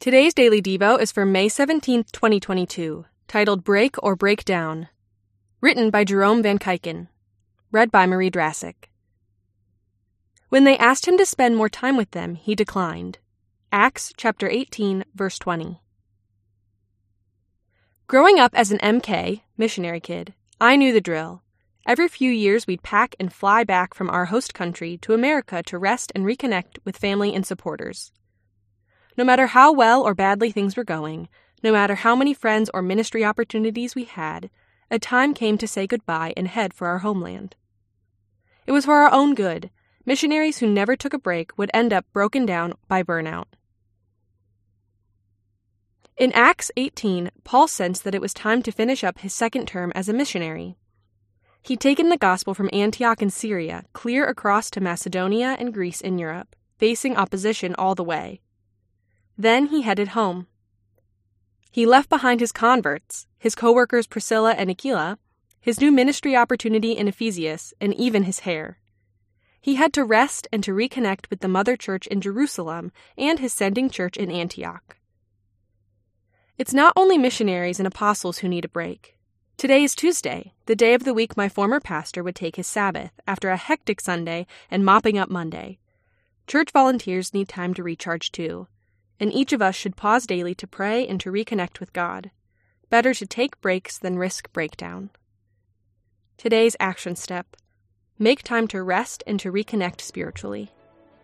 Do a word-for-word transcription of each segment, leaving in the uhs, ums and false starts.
Today's Daily Devo is for May seventeenth, twenty twenty-two, titled Break or Break Down. Written by Jerome Van Kyken. Read by Marie Drassic. When they asked him to spend more time with them, he declined. Acts chapter eighteen, verse twenty. Growing up as an M K, missionary kid, I knew the drill. Every few years we'd pack and fly back from our host country to America to rest and reconnect with family and supporters. No matter how well or badly things were going, no matter how many friends or ministry opportunities we had, a time came to say goodbye and head for our homeland. It was for our own good. Missionaries who never took a break would end up broken down by burnout. In Acts eighteen, Paul sensed that it was time to finish up his second term as a missionary. He'd taken the gospel from Antioch in Syria clear across to Macedonia and Greece in Europe, facing opposition all the way. Then he headed home. He left behind his converts, his co-workers Priscilla and Aquila, his new ministry opportunity in Ephesus, and even his hair. He had to rest and to reconnect with the mother church in Jerusalem and his sending church in Antioch. It's not only missionaries and apostles who need a break. Today is Tuesday, the day of the week my former pastor would take his Sabbath after a hectic Sunday and mopping up Monday. Church volunteers need time to recharge too, and each of us should pause daily to pray and to reconnect with God. Better to take breaks than risk breakdown. Today's action step: make time to rest and to reconnect spiritually.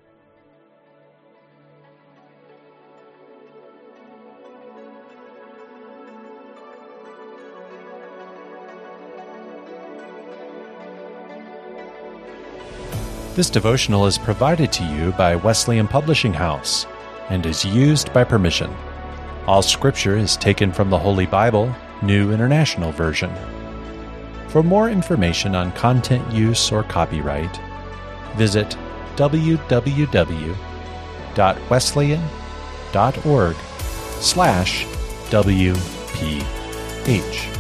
This devotional is provided to you by Wesleyan Publishing House and is used by permission. All scripture is taken from the Holy Bible, New International Version. For more information on content use or copyright, visit w w w dot wesleyan dot org slash W P H.